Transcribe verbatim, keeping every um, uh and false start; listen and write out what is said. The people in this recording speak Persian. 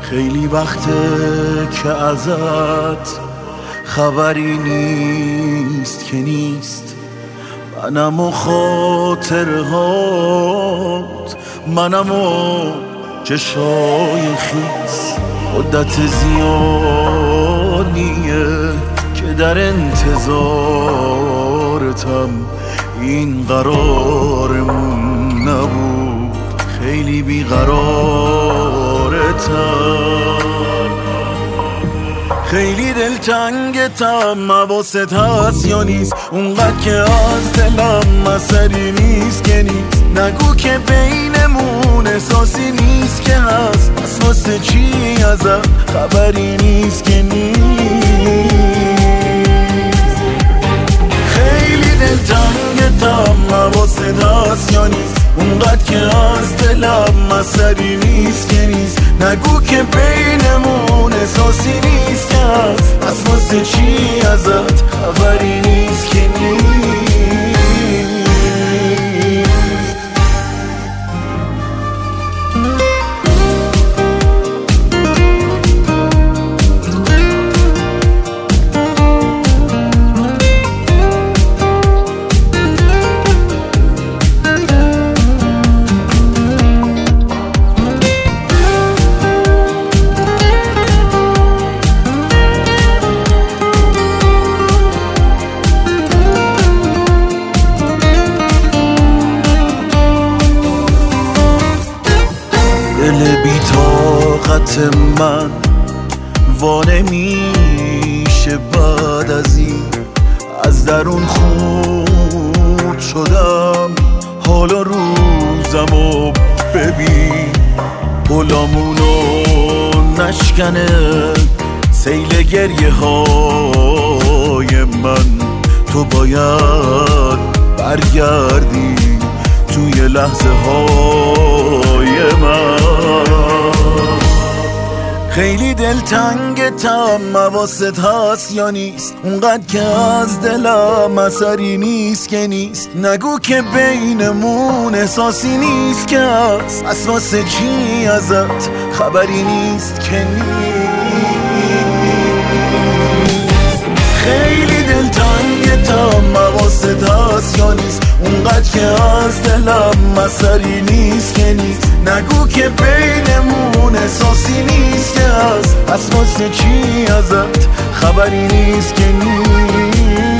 خیلی وقته که ازت خبری نیست که نیست. منم و خاطرهات، منم و چشای خیس. مدت زیادیه که در انتظارتم، این قرارمون نبود، خیلی بیقرارتم. خیلی دلتنگتم، حواست هست یا نیست؟ اونقدر که از دلم اثری نیست که نیست. نگو که بینمون احساسی نیست که هست، پس واسه چی ازت خبری نیست که نیست. خیلی دلتنگتم، حواست هست یا نیست؟ اونقدر که از دلم اثری نیست که نیست. نگو که بینمون احساسی نیست که هست، پس واسه چی ازت خبری نیست که نیست. دل بی طاقت من وانه میشه بعد از این. از درون خورد شدم، حالا روزمو ببین. پلامونو نشکنه سیل گریه های من. تو باید برگردی توی لحظه های من. خیلی دلتنگتم، حواست هست یا نیست؟ اونقدر که از دلم اثری نیست که نیست. نگو که بینمون احساسی نیست که هست، پس واسه چی ازت خبری نیست که نیست. خیلی دلتنگتم، حواست هست یا نیست؟ اونقدر که از دلم اثری نیست که نیست. نگو که بینمون احساسی نیست که هست، پس واسه چی ازت خبری نیست که نیست.